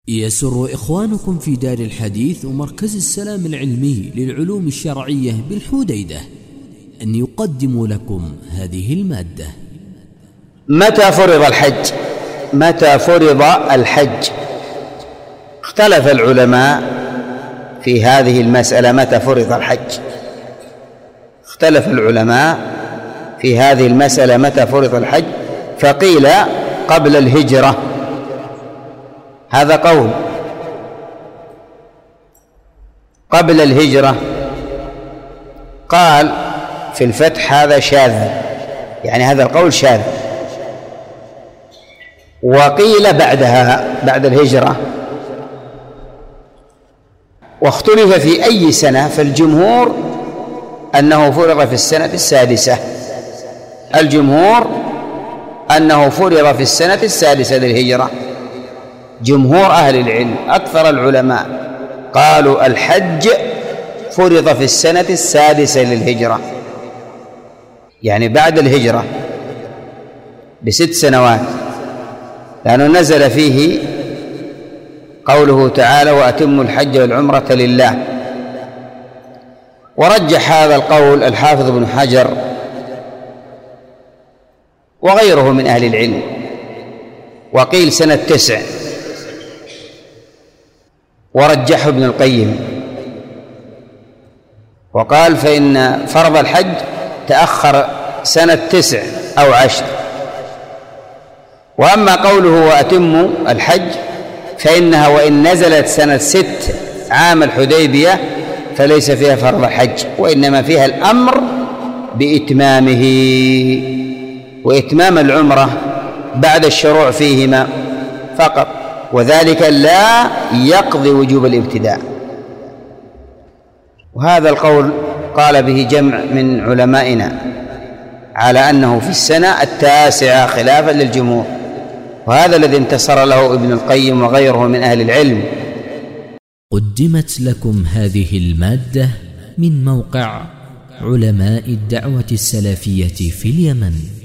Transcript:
يسر إخوانكم في دار الحديث ومركز السلام العلمي للعلوم الشرعية بالحديدة أن يقدم لكم هذه المادة. متى فرض الحج؟ متى فرض الحج؟ اختلف العلماء في هذه المسألة، متى فرض الحج؟ اختلف العلماء في هذه المسألة متى فرض الحج، فقيل قبل الهجرة، هذا قول، قبل الهجرة. قال في الفتح هذا شاذ، يعني هذا القول شاذ. وقيل بعدها، بعد الهجرة. واختلف في أي سنة، فالجمهور أنه فرض في السنة السادسة، الجمهور أنه فرض في السنة السادسة للهجرة. جمهور أهل العلم أكثر العلماء قالوا الحج فرض في السنة السادسة للهجرة، يعني بعد الهجرة ب6 سنوات، لأنه نزل فيه قوله تعالى وأتموا الحج والعمرة لله. ورجح هذا القول الحافظ ابن حجر وغيره من أهل العلم، وقيل سنة 9، ورجحه ابن القيم وقال فإن فرض الحج تأخر سنة 9 أو 10. وأما قوله وأتموا الحج فإنها وإن نزلت سنة 6 عام الحديبية فليس فيها فرض الحج، وإنما فيها الأمر بإتمامه، وإتمام العمرة بعد الشروع فيهما فقط، وذلك لا يقضي وجوب الابتداء. وهذا القول قال به جمع من علمائنا على أنه في السنة 9 خلافا للجمهور، وهذا الذي انتصر له ابن القيم وغيره من أهل العلم. قدمت لكم هذه المادة من موقع علماء الدعوة السلفية في اليمن.